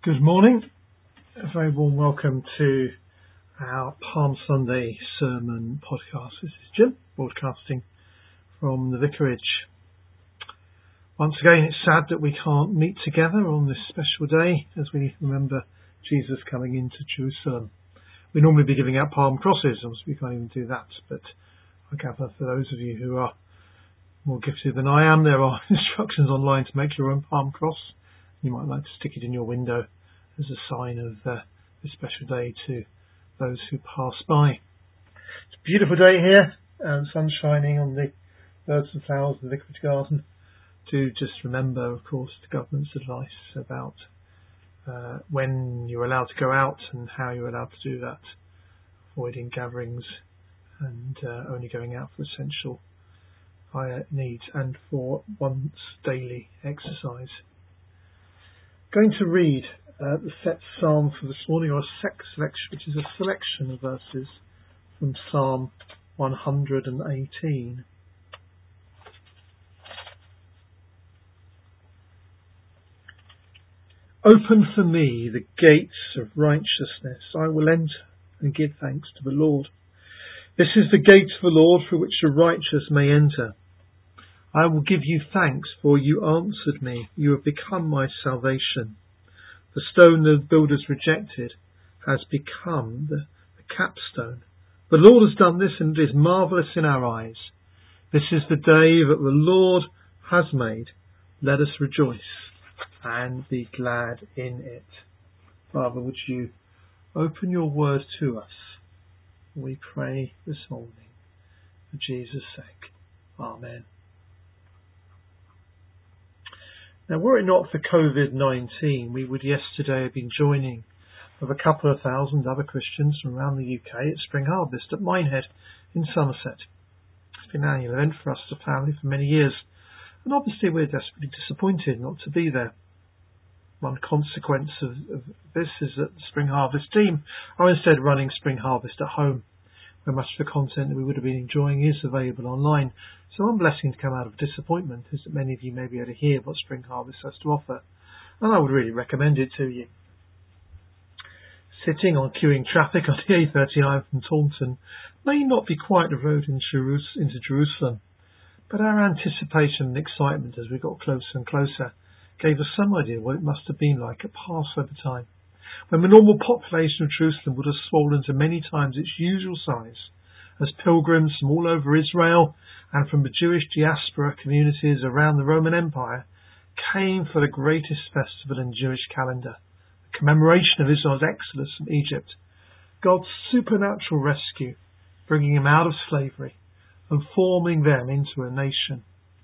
Good morning. A very warm welcome to our Palm Sunday sermon podcast. This is Jim, broadcasting from the vicarage. Once again, it's sad that we can't meet together on this special day as we remember Jesus coming into Jerusalem. We normally be giving out palm crosses, so we can't even do that, but I gather for those of you who are more gifted than I am, there are instructions online to make your own palm cross. You might like to stick it in your window as a sign of this special day to those who pass by. It's a beautiful day here, sun shining on the birds and flowers in the vicarage garden. Do just remember, of course, the government's advice about when you're allowed to go out and how you're allowed to do that, avoiding gatherings and only going out for essential higher needs and for one's daily exercise. Going to read the set psalm for this morning, or a selection, which is a selection of verses from Psalm 118. Open for me the gates of righteousness. I will enter and give thanks to the Lord. This is the gate of the Lord through which the righteous may enter. I will give you thanks, for you answered me. You have become my salvation. The stone the builders rejected has become the capstone. The Lord has done this, and it is marvellous in our eyes. This is the day that the Lord has made. Let us rejoice and be glad in it. Father, would you open your word to us? We pray this morning for Jesus' sake. Amen. Now, were it not for COVID-19, we would yesterday have been joining with a couple of thousand other Christians from around the UK at Spring Harvest at Minehead in Somerset. It's been an annual event for us as a family for many years, and obviously we're desperately disappointed not to be there. One consequence of this is that the Spring Harvest team are instead running Spring Harvest at home, where much of the content that we would have been enjoying is available online. So one blessing to come out of disappointment is that many of you may be able to hear what Spring Harvest has to offer, and I would really recommend it to you. Sitting on queuing traffic on the A39 from Taunton may not be quite the road into Jerusalem, but our anticipation and excitement as we got closer and closer gave us some idea what it must have been like at Passover time, when the normal population of Jerusalem would have swollen to many times its usual size, as pilgrims from all over Israel and from the Jewish diaspora communities around the Roman Empire came for the greatest festival in Jewish calendar, the commemoration of Israel's exodus from Egypt, God's supernatural rescue, bringing them out of slavery and forming them into a nation.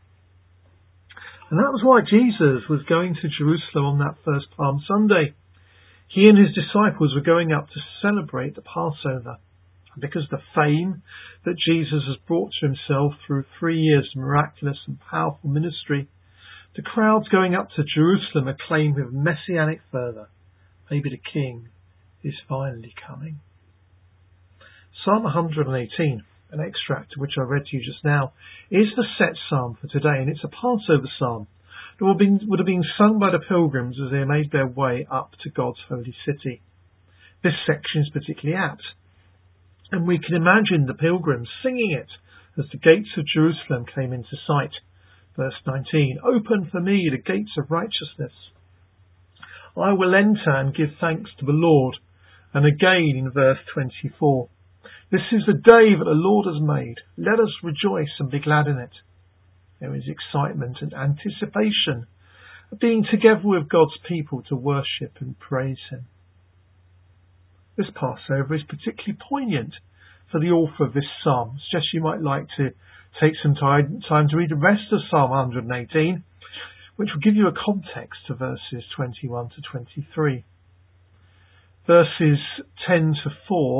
And that was why Jesus was going to Jerusalem on that first Palm Sunday. He and his disciples were going up to celebrate the Passover. And because of the fame that Jesus has brought to himself through 3 years of miraculous and powerful ministry, the crowds going up to Jerusalem acclaim with messianic fervour, maybe the King is finally coming. Psalm 118, an extract which I read to you just now, is the set psalm for today, and it's a Passover psalm that would have been sung by the pilgrims as they made their way up to God's holy city. This section is particularly apt, and we can imagine the pilgrims singing it as the gates of Jerusalem came into sight. Verse 19, open for me the gates of righteousness. I will enter and give thanks to the Lord. And again in verse 24, this is the day that the Lord has made. Let us rejoice and be glad in it. There is excitement and anticipation of being together with God's people to worship and praise him. This Passover is particularly poignant for the author of this psalm. I suggest you might like to take some time to read the rest of Psalm 118, which will give you a context to verses 21 to 23. Verses 10 to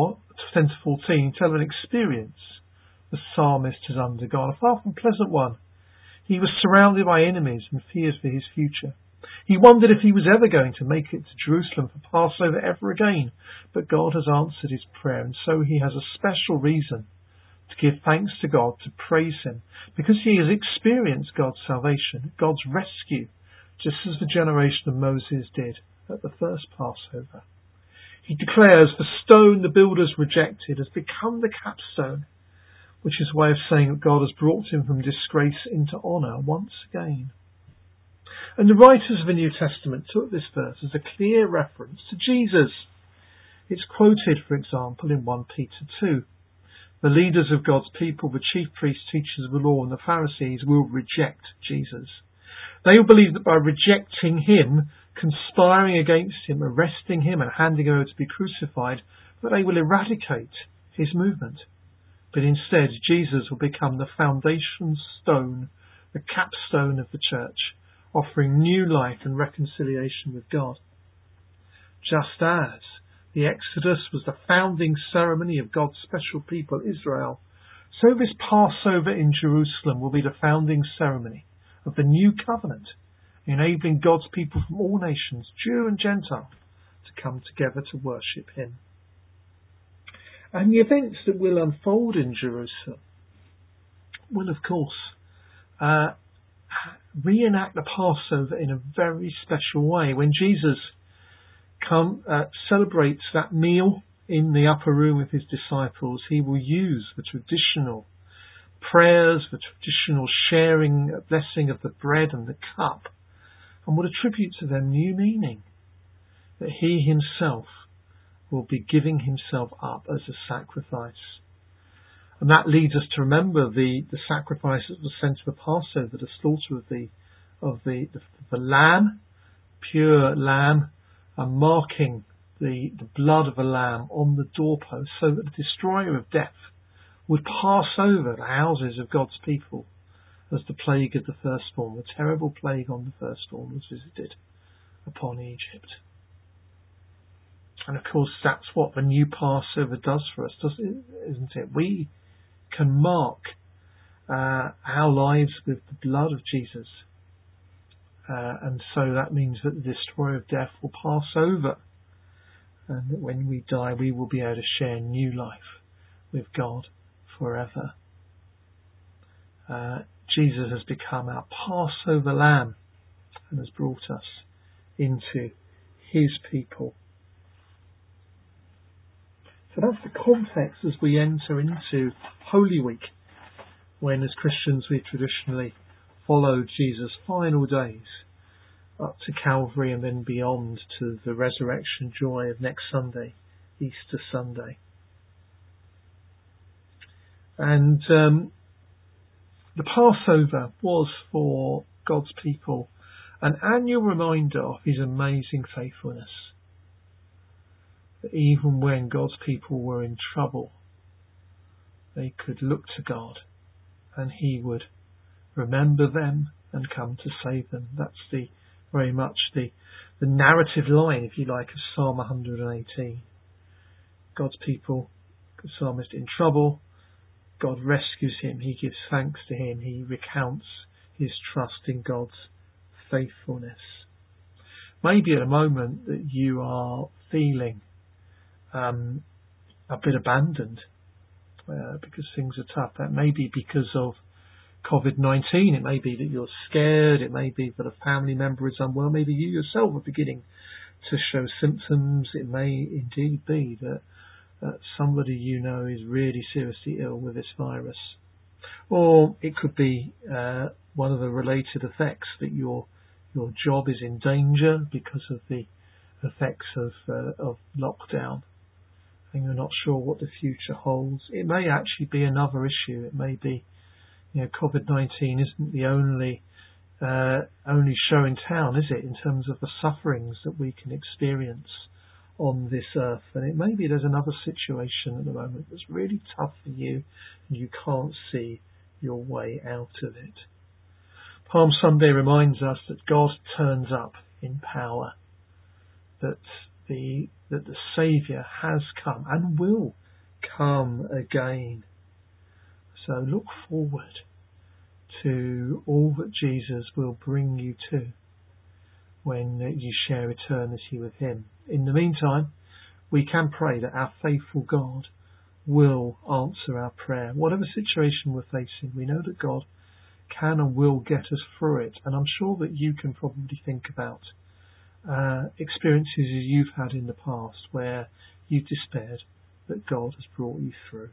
14 tell an experience the psalmist has undergone, a far from pleasant one. He was surrounded by enemies and feared for his future. He wondered if he was ever going to make it to Jerusalem for Passover ever again, but God has answered his prayer, and so he has a special reason to give thanks to God, to praise him, because he has experienced God's salvation, God's rescue, just as the generation of Moses did at the first Passover. He declares the stone the builders rejected has become the capstone, which is a way of saying that God has brought him from disgrace into honour once again. And the writers of the New Testament took this verse as a clear reference to Jesus. It's quoted, for example, in 1 Peter 2. The leaders of God's people, the chief priests, teachers of the law, and the Pharisees will reject Jesus. They will believe that by rejecting him, conspiring against him, arresting him, and handing him over to be crucified, that they will eradicate his movement. But instead, Jesus will become the foundation stone, the capstone of the church, offering new life and reconciliation with God. Just as the Exodus was the founding ceremony of God's special people, Israel, so this Passover in Jerusalem will be the founding ceremony of the new covenant, enabling God's people from all nations, Jew and Gentile, to come together to worship him. And the events that will unfold in Jerusalem will, of course, reenact the Passover in a very special way. When Jesus celebrates that meal in the upper room with his disciples, he will use the traditional prayers, the traditional sharing, blessing of the bread and the cup, and will attribute to them new meaning, that he himself will be giving himself up as a sacrifice. And that leads us to remember the sacrifice that was sent to the Passover, the slaughter of the lamb, pure lamb, and marking the blood of a lamb on the doorpost, so that the destroyer of death would pass over the houses of God's people as the plague of the firstborn, the terrible plague on the firstborn, was visited upon Egypt. And of course, that's what the new Passover does for us, isn't it? We can mark our lives with the blood of Jesus. And so that means that the destroyer of death will pass over. And that when we die, we will be able to share new life with God forever. Jesus has become our Passover lamb and has brought us into his people. So that's the context as we enter into Holy Week, when as Christians we traditionally follow Jesus' final days up to Calvary and then beyond to the resurrection joy of next Sunday, Easter Sunday. And the Passover was for God's people an annual reminder of his amazing faithfulness. That even when God's people were in trouble, they could look to God and he would remember them and come to save them. That's very much the narrative line, if you like, of Psalm 118. God's people, the psalmist, in trouble, God rescues him, he gives thanks to him, he recounts his trust in God's faithfulness. Maybe at a moment that you are feeling a bit abandoned because things are tough. That may be because of COVID-19. It may be that you're scared. It may be that a family member is unwell. Maybe you yourself are beginning to show symptoms. It may indeed be that somebody you know is really seriously ill with this virus. Or it could be one of the related effects, that your job is in danger because of the effects of lockdown, and you're not sure what the future holds. It may actually be another issue. It may be, COVID-19 isn't the only show in town, is it, in terms of the sufferings that we can experience on this earth. And it may be there's another situation at the moment that's really tough for you and you can't see your way out of it. Palm Sunday reminds us that God turns up in power, that the Saviour has come and will come again. So look forward to all that Jesus will bring you to when you share eternity with him. In the meantime, we can pray that our faithful God will answer our prayer. Whatever situation we're facing, we know that God can and will get us through it. And I'm sure that you can probably think about experiences you've had in the past where you've despaired, that God has brought you through.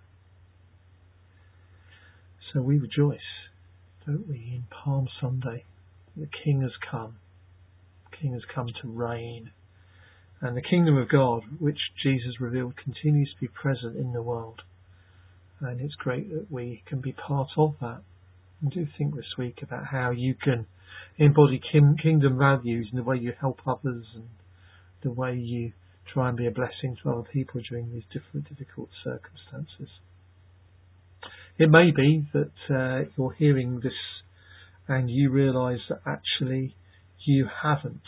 So we rejoice, don't we, in Palm Sunday. The King has come. The King has come to reign. And the kingdom of God, which Jesus revealed, continues to be present in the world. And it's great that we can be part of that. And do think this week about how you can embody kingdom values in the way you help others and the way you try and be a blessing to other people during these difficult circumstances. It may be that you're hearing this and you realise that actually you haven't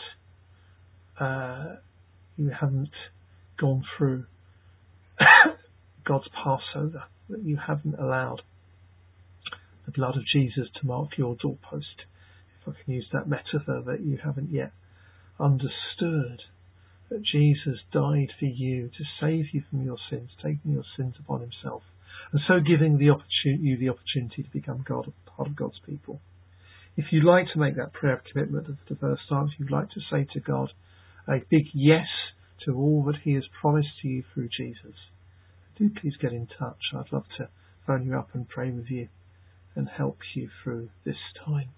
gone through God's Passover, that you haven't allowed the blood of Jesus to mark your doorpost. If I can use that metaphor, that you haven't yet understood that Jesus died for you to save you from your sins, taking your sins upon himself, and so giving you the opportunity to become part of God's people. If you'd like to make that prayer of commitment for the first time, if you'd like to say to God a big yes to all that he has promised to you through Jesus, do please get in touch. I'd love to phone you up and pray with you and help you through this time.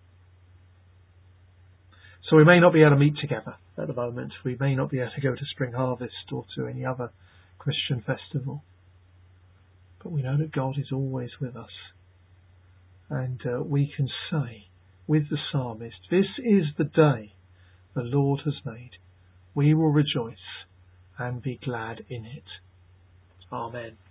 So we may not be able to meet together at the moment. We may not be able to go to Spring Harvest or to any other Christian festival. But we know that God is always with us. And we can say with the psalmist, this is the day the Lord has made. We will rejoice and be glad in it. Amen.